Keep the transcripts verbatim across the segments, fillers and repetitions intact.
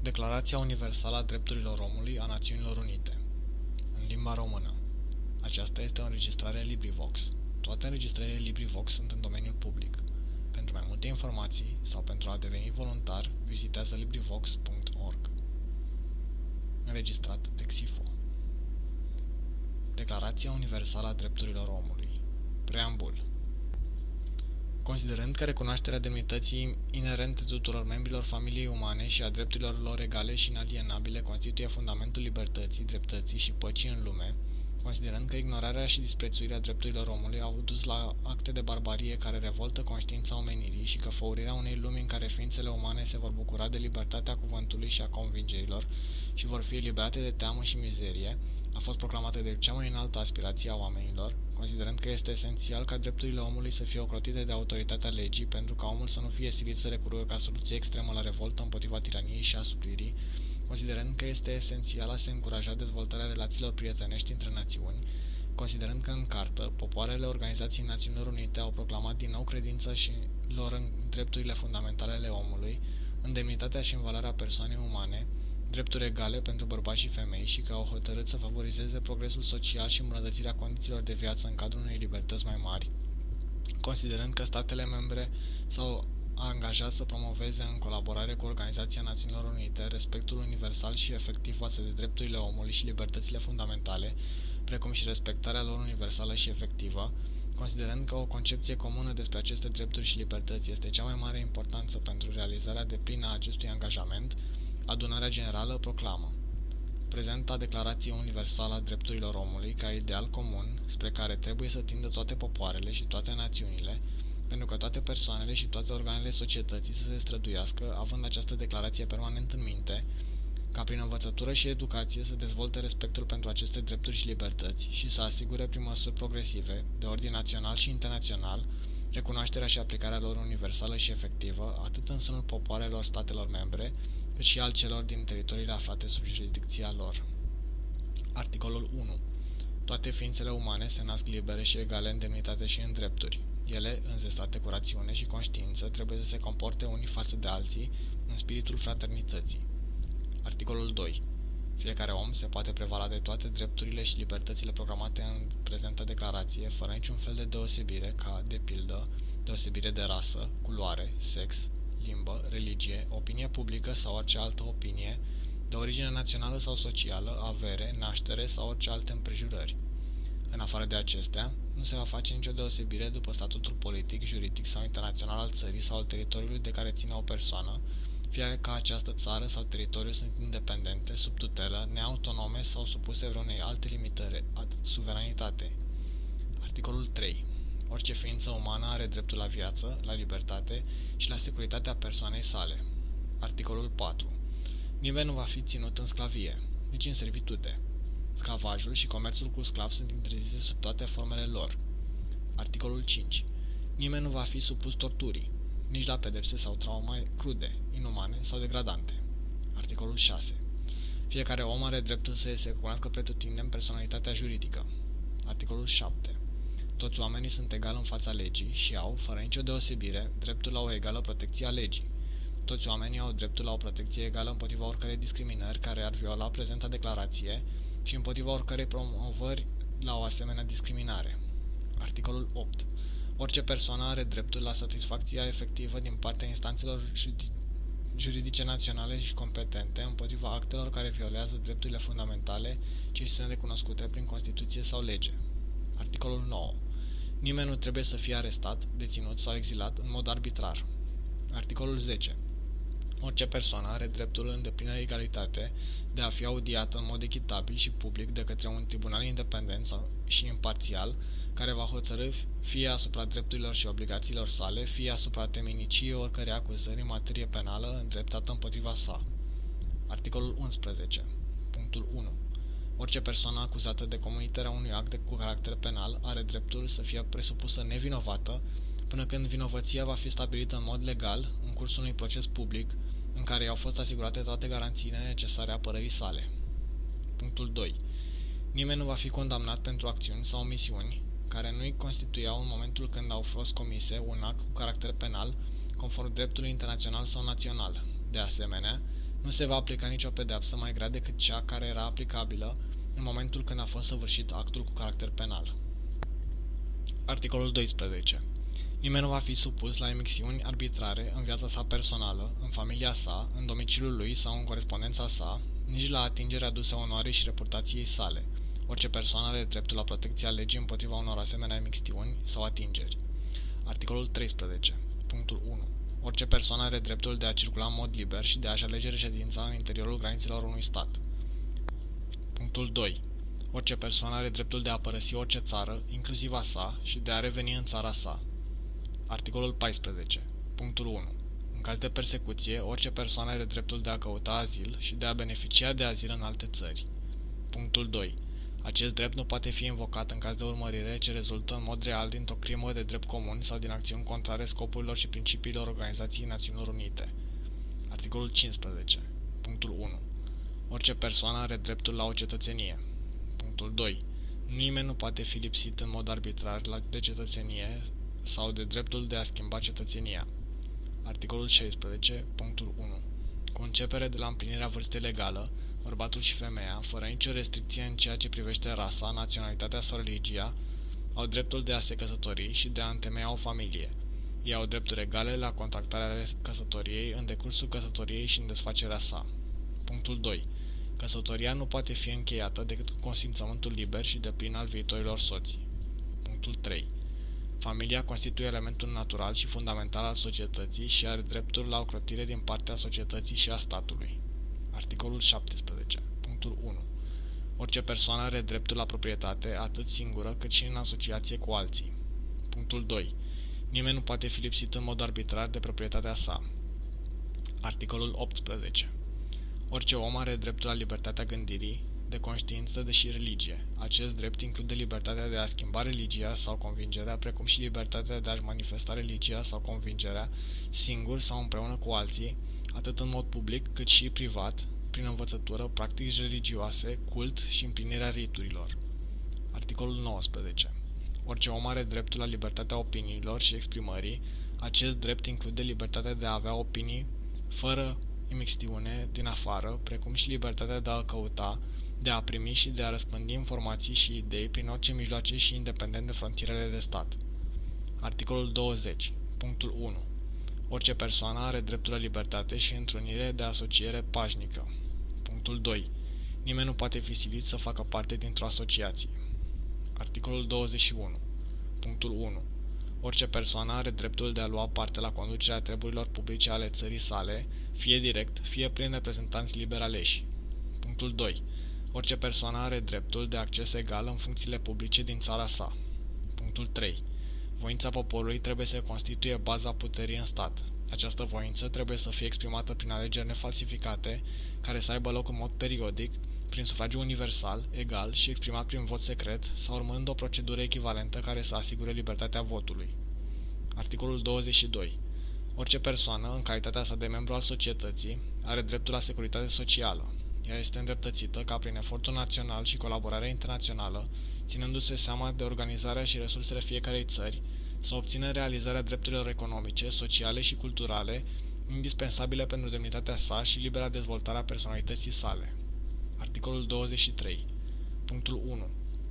Declarația Universală a Drepturilor Omului a Națiunilor Unite. În limba română. Aceasta este o înregistrare LibriVox. Toate înregistrările LibriVox sunt în domeniul public. Pentru mai multe informații sau pentru a deveni voluntar, vizitează LibriVox punct org. Înregistrat de Xifo. Declarația Universală a Drepturilor Omului. Preambul. Considerând că recunoașterea demnității inerente tuturor membrilor familiei umane și a drepturilor lor egale și inalienabile constituie fundamentul libertății, dreptății și păcii în lume, considerând că ignorarea și disprețuirea drepturilor omului au dus la acte de barbarie care revoltă conștiința omenirii și că făurirea unei lumi în care ființele umane se vor bucura de libertatea cuvântului și a convingerilor și vor fi eliberate de teamă și mizerie, a fost proclamată de cea mai înaltă aspirație a oamenilor, considerând că este esențial ca drepturile omului să fie ocrotite de autoritatea legii pentru ca omul să nu fie silit să recurgă ca soluție extremă la revoltă împotriva tiraniei și asupririi, considerând că este esențial a se încuraja dezvoltarea relațiilor prietenești între națiuni, considerând că în cartă, popoarele Organizației Națiunilor Unite au proclamat din nou credința și lor în drepturile fundamentale ale omului, în demnitatea și în valoarea persoanei umane, drepturi egale pentru bărbați și femei și că au hotărât să favorizeze progresul social și îmbunătățirea condițiilor de viață în cadrul unei libertăți mai mari, considerând că statele membre s-au angajat să promoveze în colaborare cu Organizația Națiunilor Unite respectul universal și efectiv față de drepturile omului și libertățile fundamentale, precum și respectarea lor universală și efectivă, considerând că o concepție comună despre aceste drepturi și libertăți este cea mai mare importanță pentru realizarea deplină a acestui angajament, Adunarea Generală proclamă prezenta Declarație Universală a Drepturilor Omului ca ideal comun spre care trebuie să tindă toate popoarele și toate națiunile, pentru că toate persoanele și toate organele societății să se străduiască, având această declarație permanent în minte, ca prin învățătură și educație să dezvolte respectul pentru aceste drepturi și libertăți și să asigure prin măsuri progresive, de ordin național și internațional, recunoașterea și aplicarea lor universală și efectivă, atât în sânul popoarelor statelor membre, cât și al celor din teritoriile aflate sub jurisdicția lor. Articolul unu. Toate ființele umane se nasc libere și egale în demnitate și în drepturi. Ele, înzestate cu rațiune și conștiință, trebuie să se comporte unii față de alții în spiritul fraternității. Articolul doi. Fiecare om se poate prevala de toate drepturile și libertățile programate în prezenta declarație, fără niciun fel de deosebire, ca, de pildă, deosebire de rasă, culoare, sex, limbă, religie, opinie publică sau orice altă opinie, de origine națională sau socială, avere, naștere sau orice alte împrejurări. În afară de acestea, nu se va face nicio deosebire după statutul politic, juridic sau internațional al țării sau al teritoriului de care ține o persoană, fie că această țară sau teritoriu sunt independente, sub tutelă, neautonome sau supuse vreunei alte limitări a suveranitate. Articolul trei. Orice ființă umană are dreptul la viață, la libertate și la securitatea persoanei sale. Articolul patru. Nimeni nu va fi ținut în sclavie, nici în servitude. Sclavajul și comerțul cu sclav sunt interzise sub toate formele lor. Articolul cinci. Nimeni nu va fi supus torturii, nici la pedepse sau traume crude, inumane sau degradante. Articolul șase. Fiecare om are dreptul să se recunoască pretutindeni personalitatea juridică. Articolul șapte. Toți oamenii sunt egali în fața legii și au, fără nicio deosebire, dreptul la o egală protecție a legii. Toți oamenii au dreptul la o protecție egală împotriva oricărei discriminări care ar viola prezenta declarație și împotriva oricărei promovări la o asemenea discriminare. Articolul opt. Orice persoană are dreptul la satisfacția efectivă din partea instanțelor juridice naționale și competente împotriva actelor care violează drepturile fundamentale ce sunt recunoscute prin Constituție sau lege. Articolul nouă. Nimeni nu trebuie să fie arestat, deținut sau exilat în mod arbitrar. Articolul zece. Orice persoană are dreptul în deplină egalitate de a fi audiată în mod echitabil și public de către un tribunal independent și imparțial, care va hotărî fie asupra drepturilor și obligațiilor sale, fie asupra temeniciei oricărei acuzări în materie penală îndreptată împotriva sa. Articolul unsprezece. Punctul unu. Orice persoană acuzată de comiterea unui act de cu caracter penal are dreptul să fie presupusă nevinovată până când vinovăția va fi stabilită în mod legal în cursul unui proces public în care i-au fost asigurate toate garanțiile necesare apărării sale. Punctul doi. Nimeni nu va fi condamnat pentru acțiuni sau omisiuni care nu-i constituiau în momentul când au fost comise un act cu caracter penal conform dreptului internațional sau național. De asemenea, nu se va aplica nicio pedeapsă mai grea decât cea care era aplicabilă în momentul când a fost săvârșit actul cu caracter penal. Articolul doisprezece. Nimeni nu va fi supus la imixiuni arbitrare în viața sa personală, în familia sa, în domiciliul lui sau în corespondența sa, nici la atingerea aduse onoarei și reputației sale. Orice persoană are dreptul la protecția legii împotriva unor asemenea imixtiuni sau atingeri. Articolul treisprezece. Punctul unu. Orice persoană are dreptul de a circula în mod liber și de a-și alege reședința în interiorul granițelor unui stat. Punctul doi. Orice persoană are dreptul de a părăsi orice țară, inclusiv a sa, și de a reveni în țara sa. Articolul paisprezece. Punctul unu. În caz de persecuție, orice persoană are dreptul de a căuta azil și de a beneficia de azil în alte țări. Punctul doi. Acest drept nu poate fi invocat în caz de urmărire ce rezultă în mod real dintr-o crimă de drept comun sau din acțiuni contrare scopurilor și principiilor Organizației Națiunilor Unite. Articolul cincisprezece. Punctul unu. Orice persoană are dreptul la o cetățenie. Punctul doi. Nimeni nu poate fi lipsit în mod arbitrar de cetățenie sau de dreptul de a schimba cetățenia. Articolul șaisprezece. Punctul unu. Cu începere de la împlinirea vârstei legală, bărbatul și femeia, fără nicio restricție în ceea ce privește rasa, naționalitatea sau religia, au dreptul de a se căsători și de a întemeia o familie. Ei au drepturi egale la contractarea căsătoriei, în decursul căsătoriei și în desfacerea sa. Punctul doi. Căsătoria nu poate fi încheiată decât cu consimțământul liber și deplin al viitorilor soți. Punctul trei. Familia constituie elementul natural și fundamental al societății și are dreptul la ocrotire din partea societății și a statului. Articolul șaptesprezece. Punctul unu. Orice persoană are dreptul la proprietate atât singură cât și în asociație cu alții. Punctul doi. Nimeni nu poate fi lipsit în mod arbitrar de proprietatea sa. Articolul optsprezece. Orice om are dreptul la libertatea gândirii, de conștiință și religie. Acest drept include libertatea de a schimba religia sau convingerea, precum și libertatea de a-și manifesta religia sau convingerea singur sau împreună cu alții, atât în mod public cât și privat, prin învățătură, practici religioase, cult și împlinirea riturilor. Articolul nouăsprezece. Orice om are dreptul la libertatea opiniilor și exprimării. Acest drept include libertatea de a avea opinii fără imixtiune din afară, precum și libertatea de a căuta, de a primi și de a răspândi informații și idei prin orice mijloace și independent de frontierele de stat. Articolul douăzeci. Punctul unu. Orice persoană are dreptul la libertate și întrunire de asociere pașnică. Punctul doi. Nimeni nu poate fi silit să facă parte dintr-o asociație. Articolul douăzeci și unu. Punctul unu. Orice persoană are dreptul de a lua parte la conducerea treburilor publice ale țării sale, fie direct, fie prin reprezentanți liberi aleși. Punctul doi. Orice persoană are dreptul de acces egal în funcțiile publice din țara sa. Punctul trei. Voința poporului trebuie să constituie baza puterii în stat. Această voință trebuie să fie exprimată prin alegeri nefalsificate, care să aibă loc în mod periodic, prin sufragiu universal, egal și exprimat prin vot secret sau urmând o procedură echivalentă care să asigure libertatea votului. Articolul douăzeci și doi. Orice persoană, în calitatea sa de membru al societății, are dreptul la securitate socială. Ea este îndreptățită ca prin efortul național și colaborarea internațională, ținându-se seama de organizarea și resursele fiecarei țări, să obțină realizarea drepturilor economice, sociale și culturale, indispensabile pentru demnitatea sa și libera dezvoltare a personalității sale. Articolul douăzeci și trei. Punctul unu.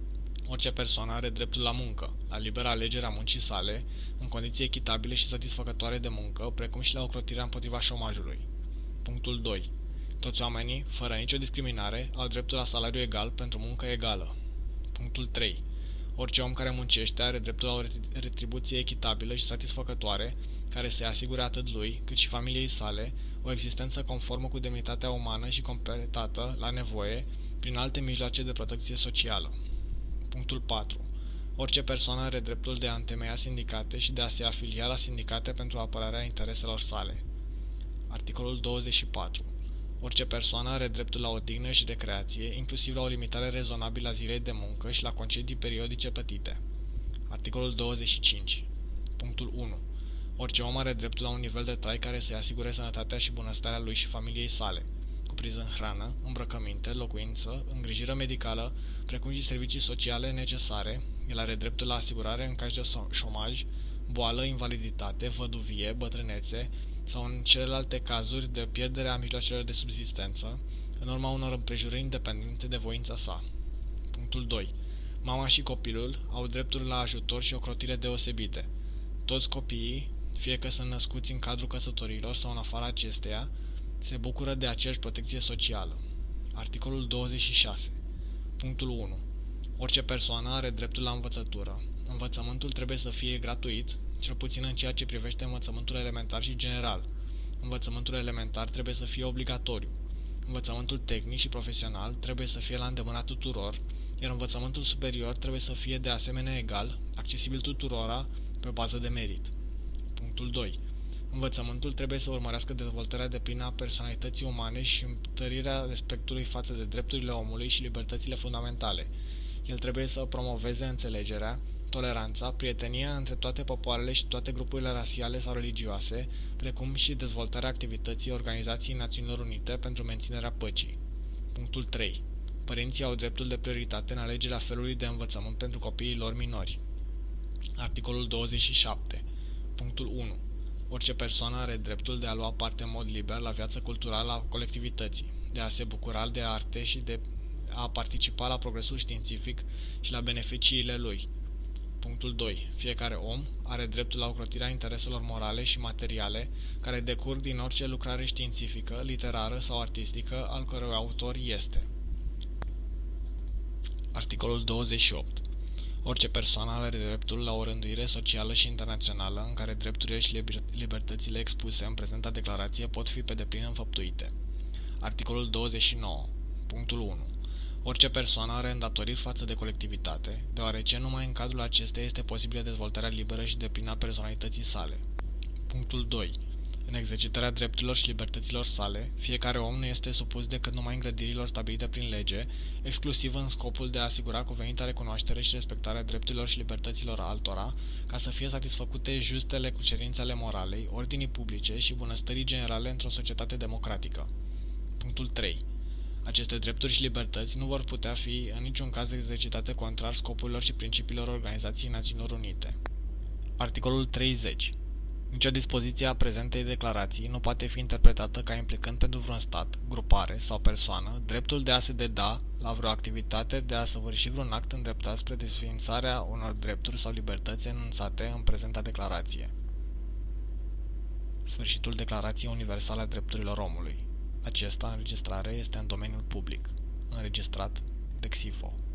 Orice persoană are dreptul la muncă, la libera alegere a muncii sale, în condiții echitabile și satisfăcătoare de muncă, precum și la ocrotirea împotriva șomajului. Punctul doi. Toți oamenii, fără nicio discriminare, au dreptul la salariu egal pentru muncă egală. Punctul trei. Orice om care muncește are dreptul la o retribuție echitabilă și satisfăcătoare, care să-i asigure atât lui, cât și familiei sale, o existență conformă cu demnitatea umană și completată, la nevoie, prin alte mijloace de protecție socială. Punctul patru. Orice persoană are dreptul de a întemeia sindicate și de a se afilia la sindicate pentru apărarea intereselor sale. Articolul douăzeci și patru. Orice persoană are dreptul la odihnă și recreație, inclusiv la o limitare rezonabilă a zilei de muncă și la concedii periodice plătite. Articolul douăzeci și cinci. Punctul unu. Orice om are dreptul la un nivel de trai care să-i asigure sănătatea și bunăstarea lui și familiei sale, cuprinzând hrană, îmbrăcăminte, locuință, îngrijire medicală, precum și servicii sociale necesare. El are dreptul la asigurare în caz de șomaj, boală, invaliditate, văduvie, bătrânețe, sau în celelalte cazuri de pierdere a mijloacelor de subzistență, în urma unor împrejurări independente de voința sa. Punctul doi. Mama și copilul au drepturi la ajutor și ocrotire deosebite. Toți copiii, fie că sunt născuți în cadrul căsătorilor sau în afara acesteia, se bucură de aceeași protecție socială. Articolul douăzeci și șase. Punctul unu. Orice persoană are dreptul la învățătură. Învățământul trebuie să fie gratuit, cel puțin în ceea ce privește învățământul elementar și general. Învățământul elementar trebuie să fie obligatoriu. Învățământul tehnic și profesional trebuie să fie la îndemâna tuturor, iar învățământul superior trebuie să fie de asemenea egal, accesibil tuturora, pe bază de merit. Punctul doi. Învățământul trebuie să urmărească dezvoltarea deplină a personalității umane și întărirea respectului față de drepturile omului și libertățile fundamentale. El trebuie să promoveze înțelegerea, toleranța, prietenia între toate popoarele și toate grupurile rasiale sau religioase, precum și dezvoltarea activității Organizației Națiunilor Unite pentru menținerea păcii. Punctul trei. Părinții au dreptul de prioritate în alegerea felului de învățământ pentru copiii lor minori. Articolul douăzeci și șapte. Punctul unu. Orice persoană are dreptul de a lua parte în mod liber la viața culturală a colectivității, de a se bucura de arte și de a participa la progresul științific și la beneficiile lui. Punctul doi. Fiecare om are dreptul la ocrotirea intereselor morale și materiale care decurg din orice lucrare științifică, literară sau artistică al cărui autor este. Articolul douăzeci și opt. Orice persoană are dreptul la o rânduire socială și internațională în care drepturile și libertățile expuse în prezenta declarație pot fi pe deplin înfăptuite. Articolul douăzeci și nouă. Punctul unu. Orice persoană are îndatoriri față de colectivitate, deoarece numai în cadrul acesteia este posibilă dezvoltarea liberă și deplină a personalității sale. Punctul doi. În exercitarea drepturilor și libertăților sale, fiecare om nu este supus decât numai îngrădirilor stabilite prin lege, exclusiv în scopul de a asigura cuvenita recunoaștere și respectarea drepturilor și libertăților altora, ca să fie satisfăcute justele cerințe ale moralei, ordinii publice și bunăstării generale într-o societate democratică. Punctul trei. Aceste drepturi și libertăți nu vor putea fi în niciun caz exercitate contrar scopurilor și principiilor Organizației Națiunilor Unite. Articolul treizeci. Nicio dispoziție a prezentei declarații nu poate fi interpretată ca implicând pentru vreun stat, grupare sau persoană dreptul de a se deda la vreo activitate, de a săvârși vreun act îndreptat spre desființarea unor drepturi sau libertăți enunțate în prezenta declarație. Sfârșitul Declarației Universale a Drepturilor Omului. Acesta înregistrare este în domeniul public. Înregistrat de Xifo.